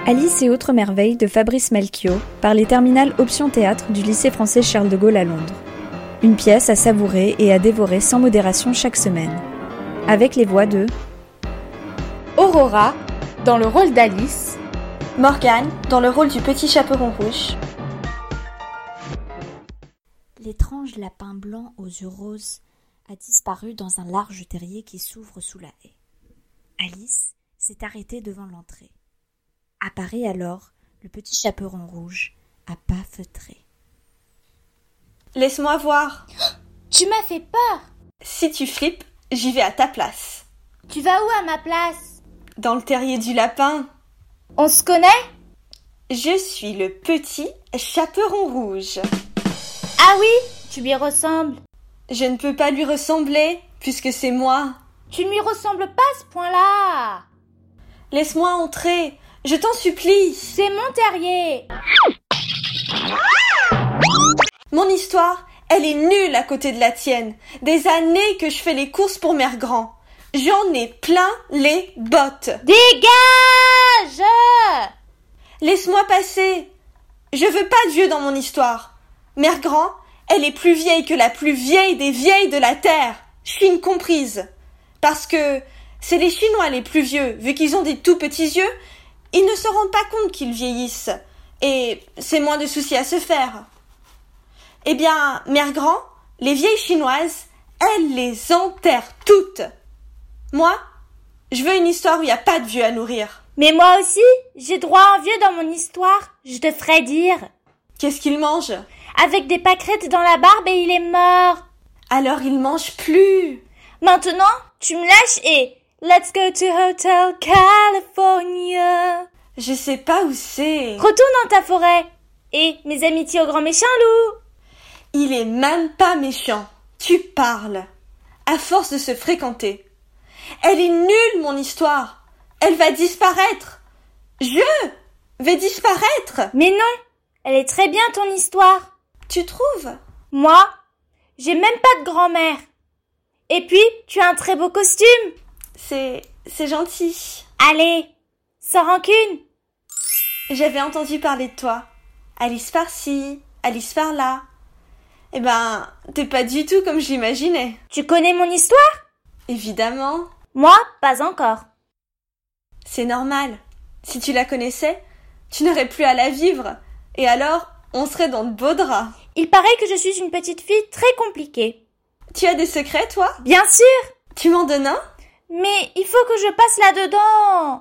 Alice et autres merveilles de Fabrice Melchior par les terminales Option Théâtre du lycée français Charles de Gaulle à Londres. Une pièce à savourer et à dévorer sans modération chaque semaine. Avec les voix de Aurora, dans le rôle d'Alice, Morgane, dans le rôle du petit chaperon rouge. L'étrange lapin blanc aux yeux roses a disparu dans un large terrier qui s'ouvre sous la haie. Alice s'est arrêtée devant l'entrée. Apparaît alors le petit chaperon rouge à pas feutrés. Laisse-moi voir. Tu m'as fait peur. Si tu flippes, j'y vais à ta place. Tu vas où à ma place? Dans le terrier du lapin. On se connaît? Je suis le petit chaperon rouge. Ah oui, tu lui ressembles. Je ne peux pas lui ressembler, puisque c'est moi. Tu ne lui ressembles pas à ce point-là. Laisse-moi entrer, je t'en supplie. C'est mon terrier. Mon histoire, elle est nulle à côté de la tienne. Des années que je fais les courses pour Mère Grand. J'en ai plein les bottes. Dégage! Laisse-moi passer. Je veux pas de vieux dans mon histoire. Mère Grand, elle est plus vieille que la plus vieille des vieilles de la terre. Chine comprise. Parce que c'est les Chinois les plus vieux, vu qu'ils ont des tout petits yeux, ils ne se rendent pas compte qu'ils vieillissent. Et c'est moins de soucis à se faire. Eh bien, Mère Grand, les vieilles chinoises, elles les enterrent toutes. Moi, je veux une histoire où il n'y a pas de vieux à nourrir. Mais moi aussi, j'ai droit à un vieux dans mon histoire, je te ferai dire. Qu'est-ce qu'il mange? Avec des pâquerettes dans la barbe et il est mort. Alors il mange plus. Maintenant, tu me lâches et let's go to Hotel California. Je sais pas où c'est. Retourne dans ta forêt. Et mes amitiés au grand méchant loup. Il est même pas méchant. Tu parles. À force de se fréquenter. Elle est nulle, mon histoire. Elle va disparaître. Je vais disparaître. Mais non, elle est très bien ton histoire. Tu trouves? Moi, j'ai même pas de grand-mère. Et puis, tu as un très beau costume. C'est gentil. Allez, sans rancune. J'avais entendu parler de toi. Alice par-ci, Alice par-là. Eh ben, t'es pas du tout comme je l'imaginais. Tu connais mon histoire? Évidemment. Moi, pas encore. C'est normal. Si tu la connaissais, tu n'aurais plus à la vivre. Et alors, on serait dans de beaux draps. Il paraît que je suis une petite fille très compliquée. Tu as des secrets, toi? Bien sûr. Tu m'en donnes un? Mais il faut que je passe là-dedans.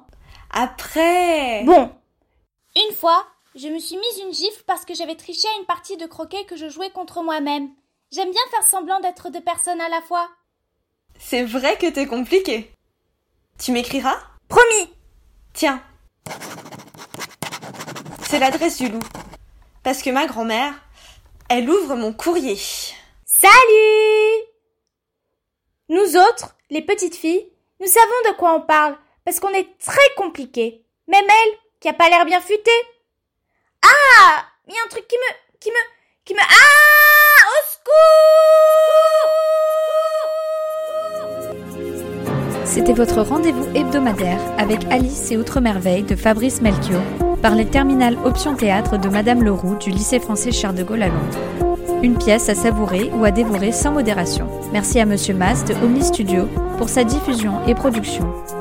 Après. Bon. Une fois, je me suis mise une gifle parce que j'avais triché à une partie de croquet que je jouais contre moi-même. J'aime bien faire semblant d'être deux personnes à la fois. C'est vrai que t'es compliqué. Tu m'écriras? Promis. Tiens. C'est l'adresse du loup. Parce que ma grand-mère, elle ouvre mon courrier. Salut! Nous autres, les petites filles, nous savons de quoi on parle, parce qu'on est très compliqués. Même elle, qui a pas l'air bien futée. Ah! Il y a un truc qui me... Ah! Au secours! C'était votre rendez-vous hebdomadaire avec Alice et autres merveilles de Fabrice Melchior par les terminales Option Théâtre de Madame Leroux du lycée français Charles de Gaulle à Londres. Une pièce à savourer ou à dévorer sans modération. Merci à Monsieur Mas de Omni Studio pour sa diffusion et production.